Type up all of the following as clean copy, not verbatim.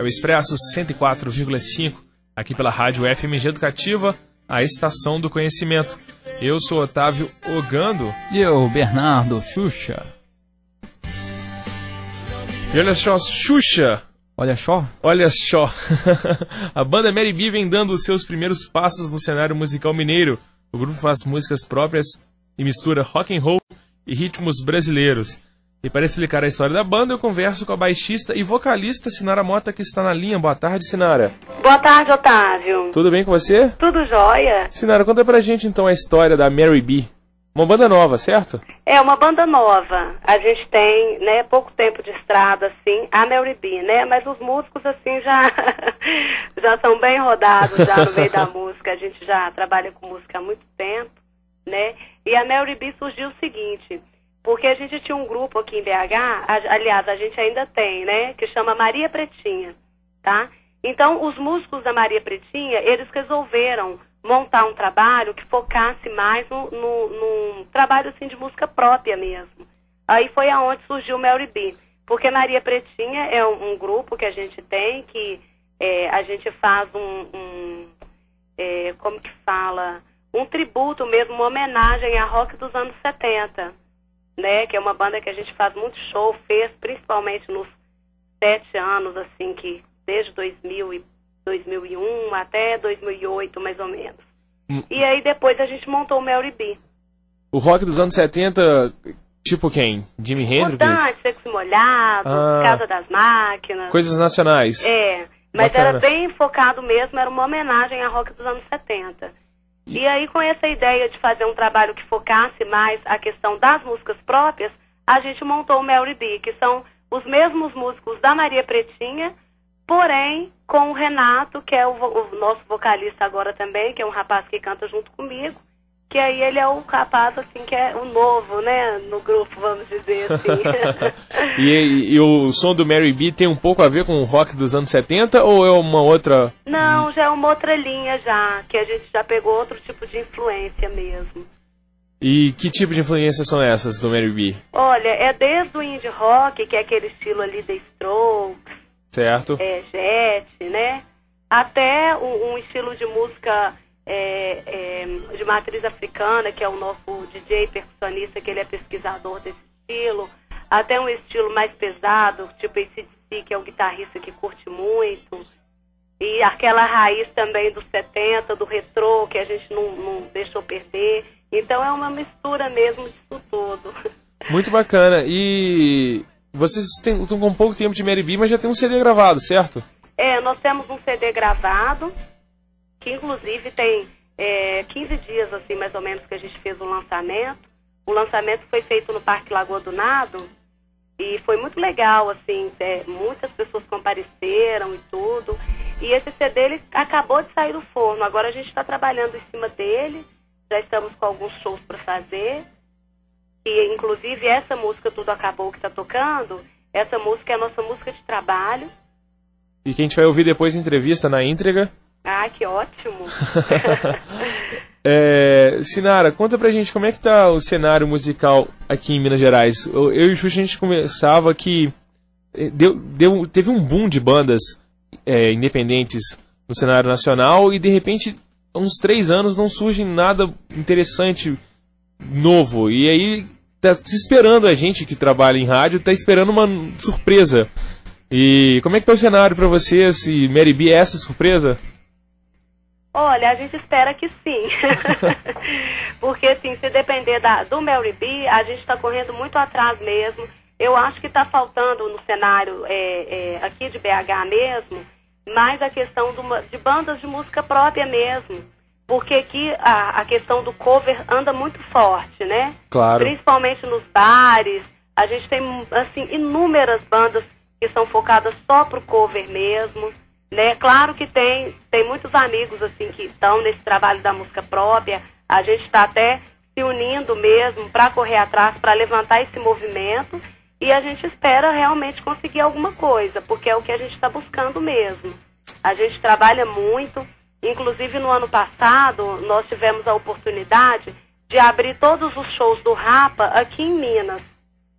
Expresso 104,5, aqui pela Rádio FMG Educativa, a estação do conhecimento. Eu sou Otávio Ogando. E eu, Bernardo Xuxa. E olha só, Xuxa. Olha só. Olha só. A banda Mary B vem dando os seus primeiros passos no cenário musical mineiro. O grupo faz músicas próprias e mistura rock and roll e ritmos brasileiros. E para explicar a história da banda, eu converso com a baixista e vocalista Sinara Mota, que está na linha. Boa tarde, Sinara. Boa tarde, Otávio. Tudo bem com você? Tudo jóia. Sinara, conta pra gente então a história da Mary B. Uma banda nova, certo? É uma banda nova. A gente tem, né, pouco tempo de estrada, assim, a Mary B, né? Mas os músicos, assim, já são bem rodados já no meio da música. A gente já trabalha com música há muito tempo, né? E a Mary B surgiu o seguinte... Porque a gente tinha um grupo aqui em BH, aliás, a gente ainda tem, né? Que chama Maria Pretinha, tá? Então, os músicos da Maria Pretinha, eles resolveram montar um trabalho que focasse mais num trabalho, assim, de música própria mesmo. Aí foi aonde surgiu o Mary B. Porque Maria Pretinha é um grupo que a gente tem, que a gente faz como que fala? Um tributo mesmo, uma homenagem a rock dos anos 70. Né, que é uma banda que a gente faz muito show, fez principalmente nos 7 anos, assim, que desde 2001 até 2008, mais ou menos. E aí depois a gente montou o Mary B. O rock dos anos 70, tipo quem? Jimi Hendrix? Mutantes, Secos e Molhados, Casa das Máquinas. Coisas nacionais. Mas bacana. Era bem focado mesmo, era uma homenagem a rock dos anos 70. E aí, com essa ideia de fazer um trabalho que focasse mais a questão das músicas próprias, a gente montou o Mary B, que são os mesmos músicos da Maria Pretinha, porém com o Renato, que é o nosso vocalista agora também, que é um rapaz que canta junto comigo, que aí ele é o rapaz, assim, que é o novo, né, no grupo, vamos dizer assim. E o som do Mary B tem um pouco a ver com o rock dos anos 70 ou é uma outra... Não, já é uma outra linha já, que a gente já pegou outro tipo de influência mesmo. E que tipo de influências são essas do Mary B? Olha, é desde o indie rock, que é aquele estilo ali The Strokes, certo? Jet, né, até um estilo de música... de matriz africana, que é o nosso DJ percussionista, que ele é pesquisador desse estilo, até um estilo mais pesado, tipo AC/DC, que é o guitarrista que curte muito, e aquela raiz também dos 70, do retrô, que a gente não deixou perder. Então é uma mistura mesmo disso tudo. Muito bacana. E vocês estão com pouco tempo de Mary B, mas já tem um CD gravado, certo? Nós temos um CD gravado, que inclusive tem 15 dias, assim, mais ou menos, que a gente fez o lançamento. O lançamento foi feito no Parque Lagoa do Nado e foi muito legal, assim, muitas pessoas compareceram e tudo. E esse CD, ele acabou de sair do forno, agora a gente está trabalhando em cima dele, já estamos com alguns shows para fazer. E, inclusive, essa música Tudo Acabou que está tocando, essa música é a nossa música de trabalho. E que a gente vai ouvir depois em entrevista na íntegra. Ah, que ótimo! Sinara, conta pra gente como é que tá o cenário musical aqui em Minas Gerais. Eu e o Xuxa, a gente conversava que teve um boom de bandas independentes no cenário nacional e de repente, há uns 3 anos não surge nada interessante, novo. E aí, tá esperando a gente que trabalha em rádio, tá esperando uma surpresa. E como é que tá o cenário pra vocês? E Mary B é essa surpresa? Olha, a gente espera que sim. Porque, assim, se depender do Mary B, a gente está correndo muito atrás mesmo. Eu acho que está faltando no cenário aqui de BH mesmo, mais a questão de bandas de música própria mesmo. Porque aqui a questão do cover anda muito forte, né? Claro. Principalmente nos bares. A gente tem, assim, inúmeras bandas que são focadas só pro cover mesmo. Né? Claro que tem muitos amigos assim que estão nesse trabalho da música própria. A gente está até se unindo mesmo para correr atrás, para levantar esse movimento, e a gente espera realmente conseguir alguma coisa, porque é o que a gente está buscando mesmo. A gente trabalha muito, inclusive no ano passado nós tivemos a oportunidade de abrir todos os shows do Rapa aqui em Minas.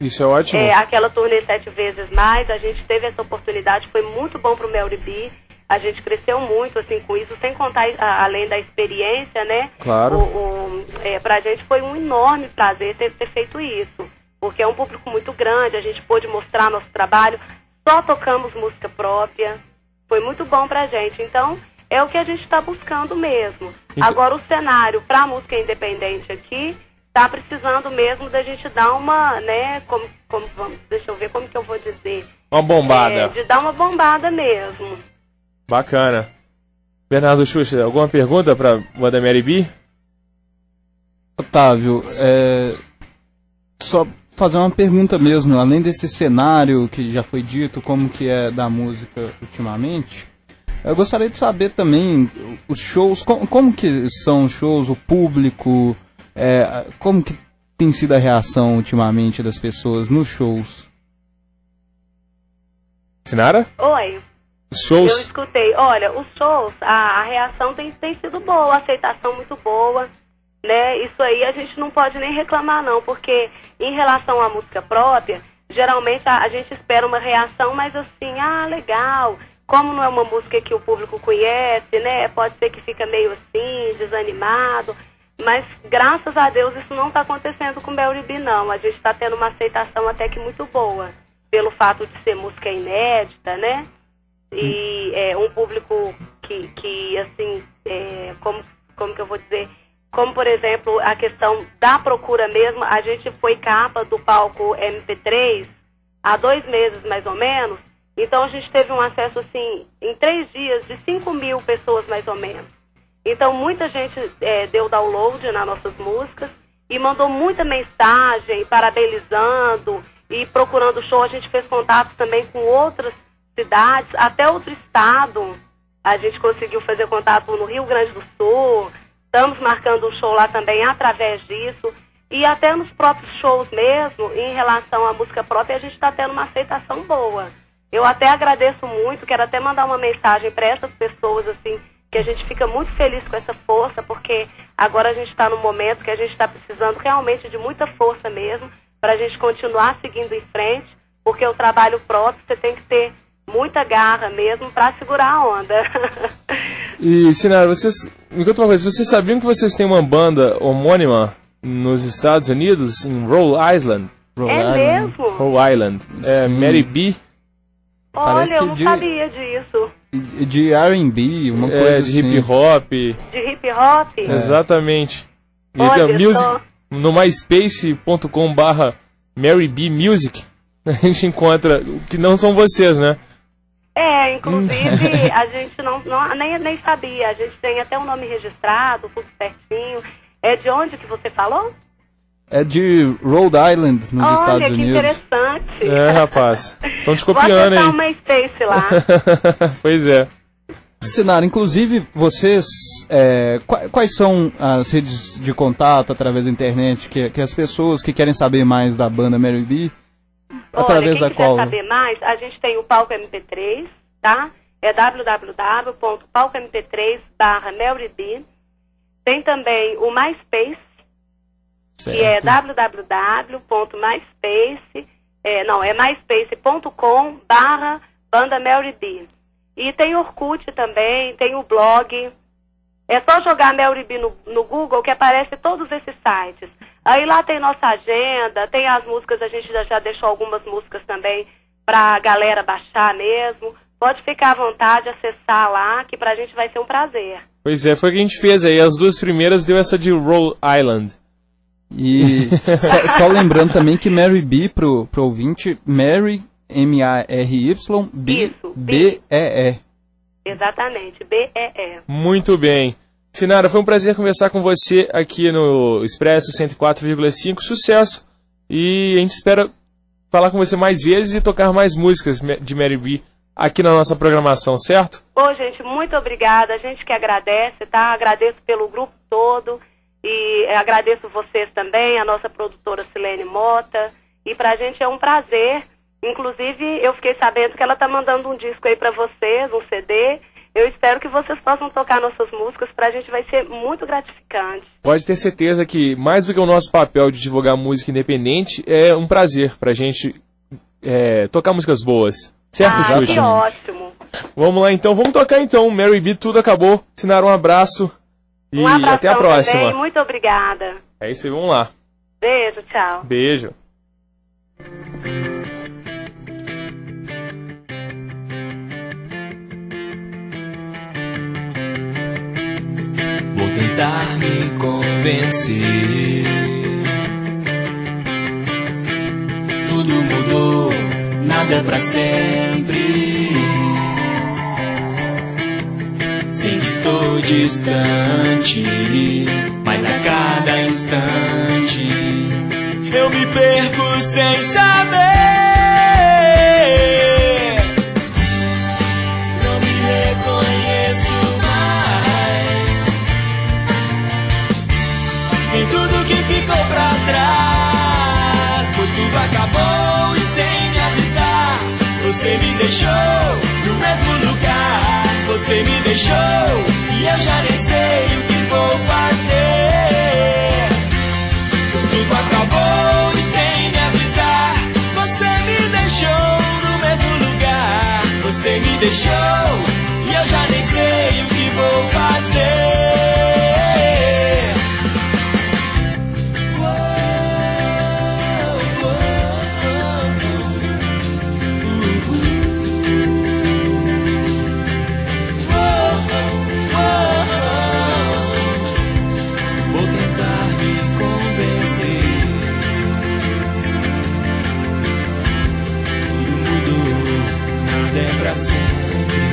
Isso é ótimo. Aquela turnê 7 vezes mais, a gente teve essa oportunidade, foi muito bom pro Mel B. A gente cresceu muito, assim, com isso, sem contar, além da experiência, né? Claro. Pra gente foi um enorme prazer ter feito isso, porque é um público muito grande, a gente pôde mostrar nosso trabalho, só tocamos música própria, foi muito bom pra gente. Então, é o que a gente está buscando mesmo. Então... Agora, o cenário pra música independente aqui tá precisando mesmo da gente dar uma, né, deixa eu ver como que eu vou dizer. Uma bombada. De dar uma bombada mesmo. Bacana. Bernardo Xuxa, alguma pergunta para Banda Mary B? Otávio, só fazer uma pergunta mesmo, além desse cenário que já foi dito, como que é da música ultimamente, eu gostaria de saber também os shows, como que são os shows, o público, como que tem sido a reação ultimamente das pessoas nos shows? Sinara? Oi. Shows. Eu escutei. Olha, os shows, a reação tem sido boa, a aceitação muito boa, né? Isso aí a gente não pode nem reclamar não, porque em relação à música própria, geralmente a gente espera uma reação, mas assim, legal, como não é uma música que o público conhece, né? Pode ser que fica meio assim, desanimado, mas graças a Deus isso não está acontecendo com o Mel B, não. A gente está tendo uma aceitação até que muito boa, pelo fato de ser música inédita, né? E um público que assim, como que eu vou dizer, como por exemplo a questão da procura mesmo, a gente foi capa do palco MP3 há 2 meses mais ou menos, então a gente teve um acesso assim, em 3 dias, de 5.000 pessoas mais ou menos. Então muita gente deu download nas nossas músicas e mandou muita mensagem parabenizando e procurando show. A gente fez contato também com outras cidades, até outro estado. A gente conseguiu fazer contato no Rio Grande do Sul, estamos marcando um show lá também através disso, e até nos próprios shows mesmo, em relação à música própria, a gente está tendo uma aceitação boa. Eu até agradeço muito, quero até mandar uma mensagem para essas pessoas, assim, que a gente fica muito feliz com essa força, porque agora a gente está num momento que a gente está precisando realmente de muita força mesmo, para a gente continuar seguindo em frente, porque o trabalho próprio você tem que ter muita garra mesmo para segurar a onda. E, Sinara, me conta uma coisa, vocês sabiam que vocês têm uma banda homônima nos Estados Unidos, em Rhode Island? Mesmo? Rhode Island. Mary B. Olha, eu não sabia disso. De R&B, uma coisa de assim. hip hop. De hip hop? Exatamente. Olha, no myspace.com/Mary B Music, a gente encontra, que não são vocês, né? Inclusive, a gente nem sabia. A gente tem até um nome registrado, tudo certinho. É de onde que você falou? É de Rhode Island, nos Estados Unidos. Olha, que interessante. Rapaz. Estão te copiando, hein? Vou uma Space lá. Pois é. Sinara, inclusive, vocês... quais são as redes de contato através da internet que as pessoas que querem saber mais da banda Mary B... Através da qual? Quem quiser saber mais, a gente tem o Palco MP3, tá? É www.palcomp3/MaryB. Tem também o MySpace, certo, que é myspace.com/Banda Mary B. E tem Orkut também, tem o blog. É só jogar Mary B no Google que aparece todos esses sites. Aí lá tem nossa agenda, tem as músicas, a gente já deixou algumas músicas também pra galera baixar mesmo. Pode ficar à vontade, acessar lá, que pra gente vai ser um prazer. Pois é, foi o que a gente fez aí. As 2 primeiras deu essa de Rhode Island. E só lembrando também que Mary B, pro ouvinte, Mary, M-A-R-Y, B-E-E. Exatamente, B-E-E. Muito bem. Sinara, foi um prazer conversar com você aqui no Expresso 104,5. Sucesso! E a gente espera falar com você mais vezes e tocar mais músicas de Mary B aqui na nossa programação, certo? Gente, muito obrigada. A gente que agradece, tá? Agradeço pelo grupo todo e agradeço vocês também, a nossa produtora Silene Mota. E pra gente é um prazer. Inclusive, eu fiquei sabendo que ela tá mandando um disco aí pra vocês, um CD. Eu espero que vocês possam tocar nossas músicas, pra gente vai ser muito gratificante. Pode ter certeza que, mais do que o nosso papel de divulgar música independente, é um prazer pra gente tocar músicas boas. Certo, Xuxa? Que ótimo. Vamos lá então, vamos tocar então. Mary B, tudo acabou. Sinara, um abraço. E até a próxima. Também. Muito obrigada. É isso aí, vamos lá. Beijo, tchau. Beijo. Vou tentar me convencer. Tudo mudou, nada é pra sempre. Sim, estou distante, mas a cada instante eu me perco sem saber. Não me reconheço mais em tudo que ficou pra trás, pois tudo acabou e sem me avisar. Você me deixou no mesmo lugar. Você me deixou e eu já nem sei o que vou fazer. Pois tudo acabou e sem me avisar. Você me deixou no mesmo lugar. Você me deixou e eu já nem sei o que vou fazer. Pra sempre.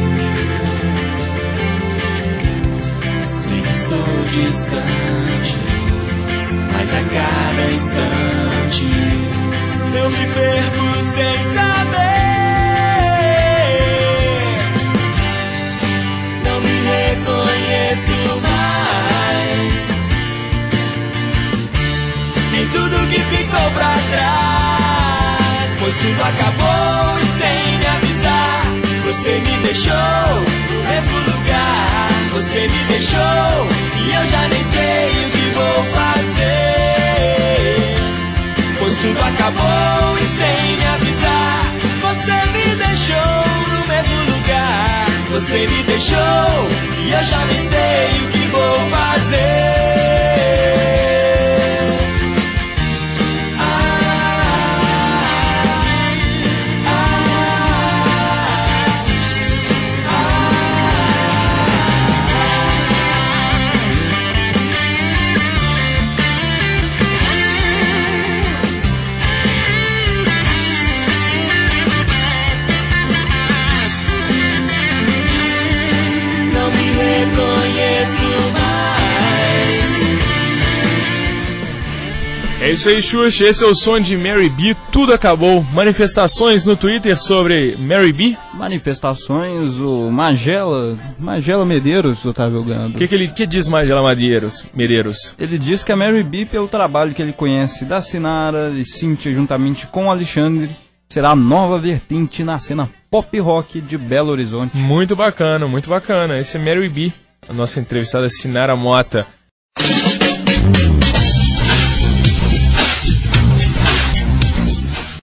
Sim, estou distante, mas a cada instante eu me perco sem saber. Não me reconheço mais em tudo que ficou pra trás, pois tudo acabou e sem me avisar. Você me deixou no mesmo lugar. Você me deixou e eu já nem sei o que vou fazer, pois tudo acabou e sem me avisar. Você me deixou no mesmo lugar. Você me deixou e eu já nem sei o que vou fazer. É isso aí, Xuxa. Esse é o som de Mary B. Tudo acabou. Manifestações no Twitter sobre Mary B. Manifestações, o Magela Medeiros, Otávio Gando. O que diz Magela Medeiros? Ele diz que a Mary B, pelo trabalho que ele conhece da Sinara e Cíntia juntamente com o Alexandre, será a nova vertente na cena pop rock de Belo Horizonte. Muito bacana, muito bacana. Esse é Mary B, a nossa entrevistada Sinara Mota.